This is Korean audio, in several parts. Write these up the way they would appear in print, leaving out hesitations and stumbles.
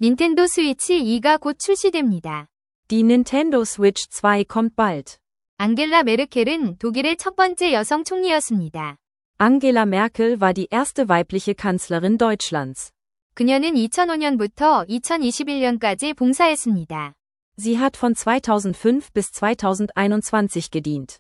닌텐도 스위치 2가 곧 출시됩니다. Die Nintendo Switch 2 kommt bald. 앙겔라 메르켈은 독일의 첫 번째 여성 총리였습니다. Angela Merkel war die erste weibliche Kanzlerin Deutschlands. 그녀는 2005년부터 2021년까지 봉사했습니다. Sie hat von 2005 bis 2021 gedient.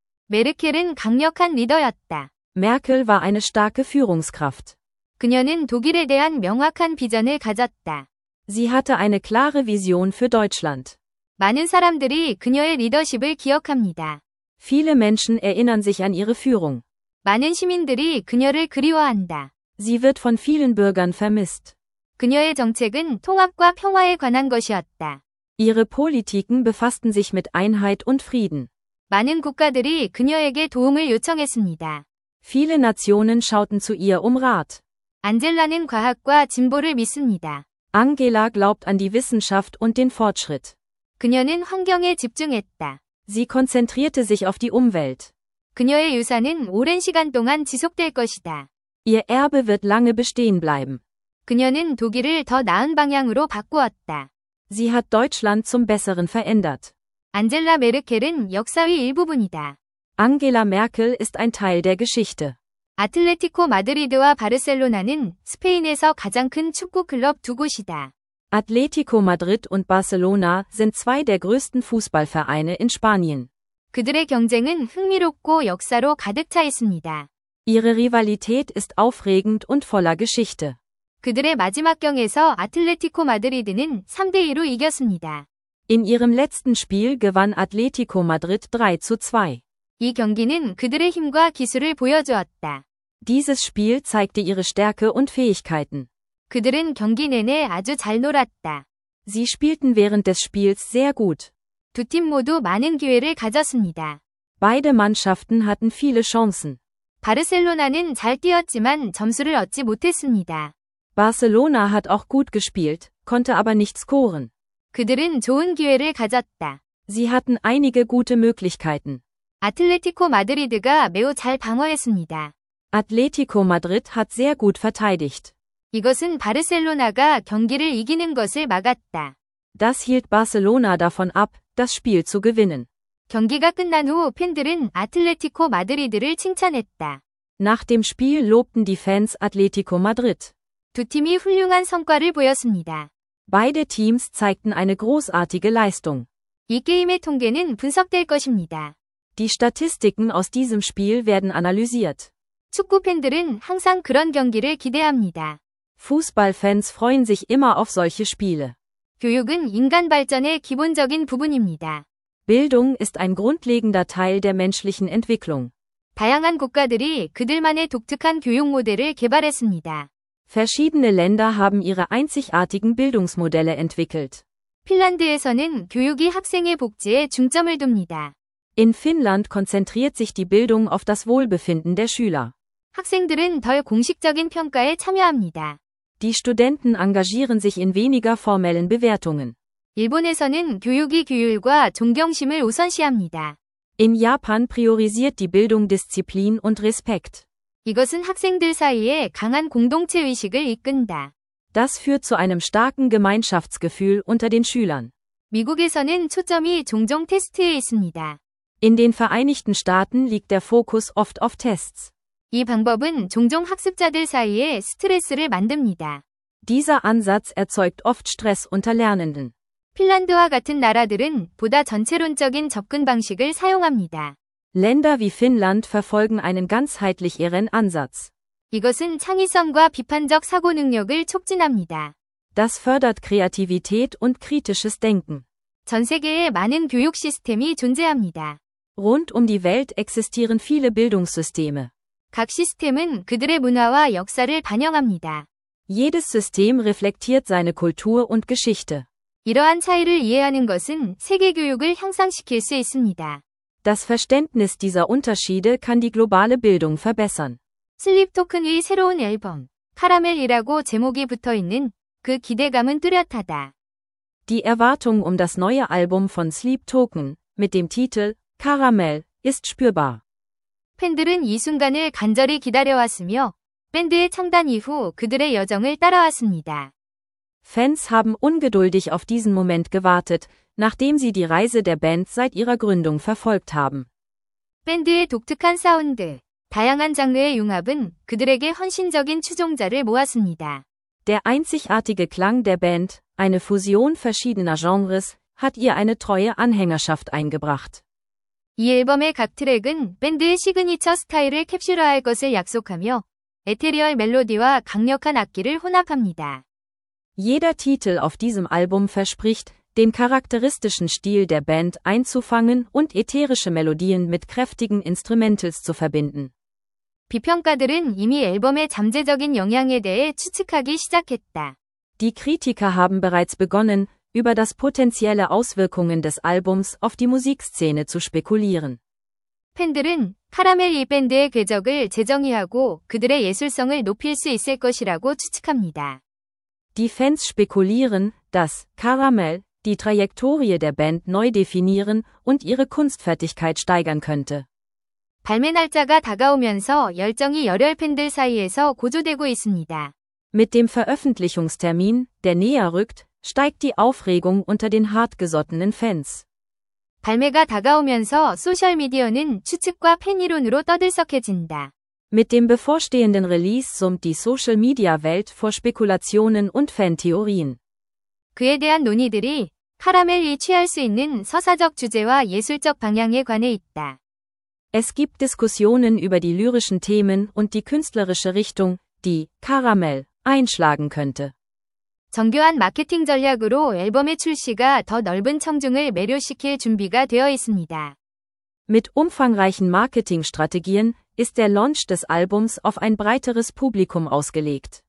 메르켈은 강력한 리더였다. Merkel war eine starke Führungskraft. 그녀는 독일에 대한 명확한 비전을 가졌다. Sie hatte eine klare Vision für Deutschland. 많은 사람들이 그녀의 리더십을 기억합니다. Viele Menschen erinnern sich an ihre Führung. 많은 시민들이 그녀를 그리워한다. Sie wird von vielen Bürgern vermisst. 그녀의 정책은 통합과 평화에 관한 것이었다. Ihre Politiken befassten sich mit Einheit und Frieden. 많은 국가들이 그녀에게 도움을 요청했습니다. Viele Nationen schauten zu ihr Rat. 안젤라는 과학과 진보를 믿습니다. Angela glaubt an die Wissenschaft und den Fortschritt. 그녀는 환경에 집중했다. Sie konzentrierte sich auf die Umwelt. 그녀의 유산은 오랜 시간 동안 지속될 것이다. Ihr Erbe wird lange bestehen bleiben. 그녀는 독일을 더 나은 방향으로 바꾸었다. Sie hat Deutschland zum Besseren verändert. 안젤라 메르켈은 역사의 일부분이다. Angela Merkel ist ein Teil der Geschichte. 아틀레티코 마드리드와 바르셀로나는 스페인에서 가장 큰 축구 클럽 두 곳이다. Atletico Madrid und Barcelona sind zwei der größten Fußballvereine in Spanien. 그들의 경쟁은 흥미롭고 역사로 가득 차 있습니다. Ihre Rivalität ist aufregend und voller Geschichte. 그들의 마지막 경에서 아틀레티코 마드리드는 3대2로 이겼습니다. In ihrem letzten Spiel gewann Atletico Madrid 3:2. 이 경기는 그들의 힘과 기술을 보여주었다. Dieses Spiel zeigte ihre Stärke und Fähigkeiten. 그들은 경기 내내 아주 잘 놀았다. Sie spielten während des Spiels sehr gut. 두 팀 모두 많은 기회를 가졌습니다. Beide Mannschaften hatten viele Chancen. 바르셀로나는 잘 뛰었지만 점수를 얻지 못했습니다. Barcelona hat auch gut gespielt, konnte aber nicht scoren. 그들은 좋은 기회를 가졌다. Sie hatten einige gute Möglichkeiten. 아틀레티코 마드리드가 매우 잘 방어했습니다. Atletico Madrid hat sehr gut verteidigt. 이것은 바르셀로나가 경기를 이기는 것을 막았다. Das hielt Barcelona davon ab, das Spiel zu gewinnen. 경기가 끝난 후 팬들은 아틀레티코 마드리드를 칭찬했다. Nach dem Spiel lobten die Fans Atletico Madrid. 두 팀이 훌륭한 성과를 보였습니다. Beide Teams zeigten eine großartige Leistung. 이 게임의 통계는 분석될 것입니다. Die Statistiken aus diesem Spiel werden analysiert. 축구 팬들은 항상 그런 경기를 기대합니다. Fußballfans freuen sich immer auf solche Spiele. 교육은 인간 발전의 기본적인 부분입니다. Bildung ist ein grundlegender Teil der menschlichen Entwicklung. 다양한 국가들이 그들만의 독특한 교육 모델을 개발했습니다. Verschiedene Länder haben ihre einzigartigen Bildungsmodelle entwickelt. 핀란드에서는 교육이 학생의 복지에 중점을 둡니다. In Finnland konzentriert sich die Bildung auf das Wohlbefinden der Schüler. 학생들은 덜 공식적인 평가에 참여합니다. Die Studenten engagieren sich in weniger formellen Bewertungen. 일본에서는 교육이 규율과 존경심을 우선시합니다. In Japan priorisiert die Bildung Disziplin und Respekt. 이것은 학생들 사이에 강한 공동체 의식을 이끈다. Das führt zu einem starken Gemeinschaftsgefühl unter den Schülern. 미국에서는 초점이 종종 테스트에 있습니다. In den Vereinigten Staaten liegt der Fokus oft auf Tests. 이 방법은 종종 학습자들 사이에 스트레스를 만듭니다. Dieser Ansatz erzeugt oft Stress unter Lernenden. 핀란드와 같은 나라들은 보다 전체론적인 접근 방식을 사용합니다. Länder wie Finnland verfolgen einen ganzheitlicheren Ansatz. 이것은 창의성과 비판적 사고 능력을 촉진합니다. Das fördert Kreativität und kritisches Denken. 전 세계에 많은 교육 시스템이 존재합니다. Rund um die Welt existieren viele Bildungssysteme. 각 시스템은 그들의 문화와 역사를 반영합니다. Jedes System reflektiert seine Kultur und Geschichte. 이러한 차이를 이해하는 것은 세계 교육을 향상시킬 수 있습니다. Das Verständnis dieser Unterschiede kann die globale Bildung verbessern. 슬립 토큰의 새로운 앨범, 카라멜이라고 제목이 붙어있는 그 기대감은 뚜렷하다. Die Erwartung um das neue Album von Sleep Token, mit dem Titel Caramel, ist spürbar. 팬들은 이 순간을 간절히 기다려왔으며 밴드의 창단 이후 그들의 여정을 따라왔습니다. Fans haben ungeduldig auf diesen Moment gewartet, nachdem sie die Reise der Band seit ihrer Gründung verfolgt haben. 밴드의 독특한 사운드, 다양한 장르의 융합은 그들에게 헌신적인 추종자를 모았습니다. Der einzigartige Klang der Band, eine Fusion verschiedener Genres, hat ihr eine treue Anhängerschaft eingebracht. 이 앨범의 각 트랙은 밴드의 시그니처 스타일을 캡슐화할 것을 약속하며 에테리얼 멜로디와 강력한 악기를 혼합합니다. Jeder Titel auf diesem Album verspricht, den charakteristischen Stil der Band einzufangen und ätherische Melodien mit kräftigen Instrumentals zu verbinden. 비평가들은 이미 앨범의 잠재적인 영향에 대해 추측하기 시작했다. Die Kritiker haben bereits begonnen, über das potenzielle Auswirkungen des Albums auf die Musikszene zu spekulieren. 팬들은 카라멜 이 밴드의 궤적을 재정의하고 그들의 예술성을 높일 수 있을 것이라고 추측합니다. Die Fans spekulieren, dass Caramel die Trajektorie der Band neu definieren und ihre Kunstfertigkeit steigern könnte. 발매 날짜가 다가오면서 열정이 열혈 팬들 사이에서 고조되고 있습니다. Mit dem Veröffentlichungstermin, der näher rückt, steigt die Aufregung unter den hartgesottenen Fans. 발매가 다가오면서 소셜미디어는 추측과 팬이론으로 떠들썩해진다. Mit dem bevorstehenden Release summt die Social-Media-Welt vor Spekulationen und Fantheorien. 그에 대한 논의들이 카라멜이 취할 수 있는 서사적 주제와 예술적 방향에 관해 있다. Es gibt Diskussionen über die lyrischen Themen und die künstlerische Richtung, die Caramel einschlagen könnte. 정교한 마케팅 전략으로 앨범의 출시가 더 넓은 청중을 매료시킬 준비가 되어 있습니다. Mit umfangreichen Marketingstrategien ist der Launch des Albums auf ein breiteres Publikum ausgelegt.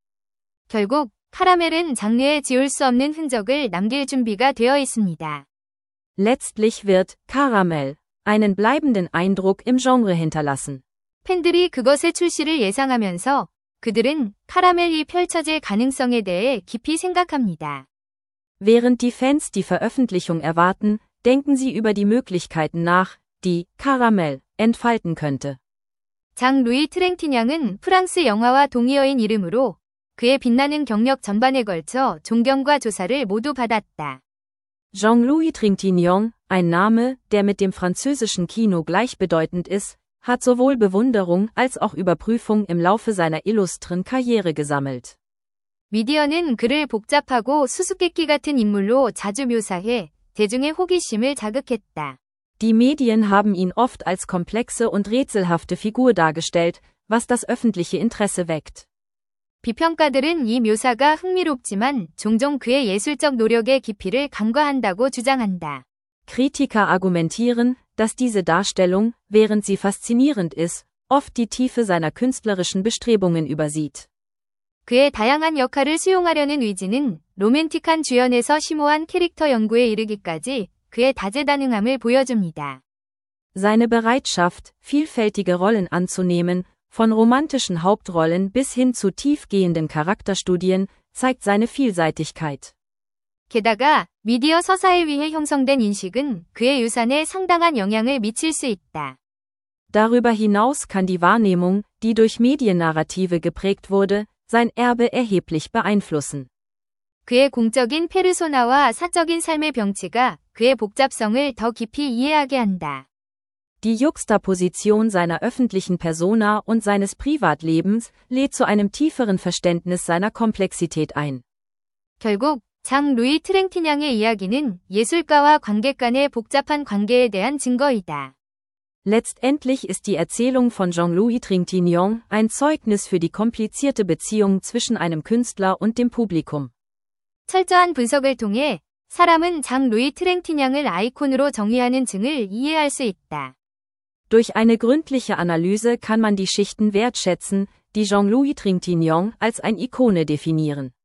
결국 카라멜은 장르에 지울 수 없는 흔적을 남길 준비가 되어 있습니다. Letztlich wird Caramel einen bleibenden Eindruck im Genre hinterlassen. 팬들이 그것의 출시를 예상하면서 그들은 카라멜이 펼쳐질 가능성에 대해 깊이 생각합니다. Während die Fans die Veröffentlichung erwarten, denken sie über die Möglichkeiten nach, die Caramel entfalten könnte. 장 루이 트랭티냥은 프랑스 영화와 동의어인 이름으로 그의 빛나는 경력 전반에 걸쳐 존경과 조사를 모두 받았다. Jean-Louis Trintignant, ein Name, der mit dem französischen Kino gleichbedeutend ist, hat sowohl Bewunderung als auch Überprüfung im Laufe seiner illustren Karriere gesammelt. 미디어는 그를 복잡하고 수수께끼 같은 인물로 자주 묘사해 대중의 호기심을 자극했다. Die Medien haben ihn oft als komplexe und rätselhafte Figur dargestellt, was das öffentliche Interesse weckt. 비평가들은 이 묘사가 흥미롭지만 종종 그의 예술적 노력의 깊이를 간과한다고 주장한다. Kritiker argumentieren, dass diese Darstellung, während sie faszinierend ist, oft die Tiefe seiner künstlerischen Bestrebungen übersieht. 그의 다양한 역할을 수용하려는 의지는 로맨틱한 주연에서 심오한 캐릭터 연구에 이르기까지 그의 다재다능함을 보여줍니다. Seine Bereitschaft, vielfältige Rollen anzunehmen, von romantischen Hauptrollen bis hin zu tiefgehenden Charakterstudien, zeigt seine Vielseitigkeit. 게다가 미디어 서사에 의해 형성된 인식은 그의 유산에 상당한 영향을 미칠 수 있다. Darüber hinaus kann die Wahrnehmung, die durch Mediennarrative geprägt wurde, sein Erbe erheblich beeinflussen. 그의 공적인 페르소나와 사적인 삶의 병치가 그의 복잡성을 더 깊이 이해하게 한다. Die Juxtaposition seiner öffentlichen Persona und seines Privatlebens lädt zu einem tieferen Verständnis seiner Komplexität ein. 결국 장 루이 트랭티냥의 이야기는 예술가와 관객 간의 복잡한 관계에 대한 증거이다. Letztendlich ist die Erzählung von Jean-Louis Trintignant ein Zeugnis für die komplizierte Beziehung zwischen einem Künstler und dem Publikum. 철저한 분석을 통해 사람은 장 루이 트랭티냥을 아이콘으로 정의하는 층을 이해할 수 있다. Durch eine gründliche Analyse kann man die Schichten wertschätzen, die Jean-Louis Trintignant als eine Ikone definieren.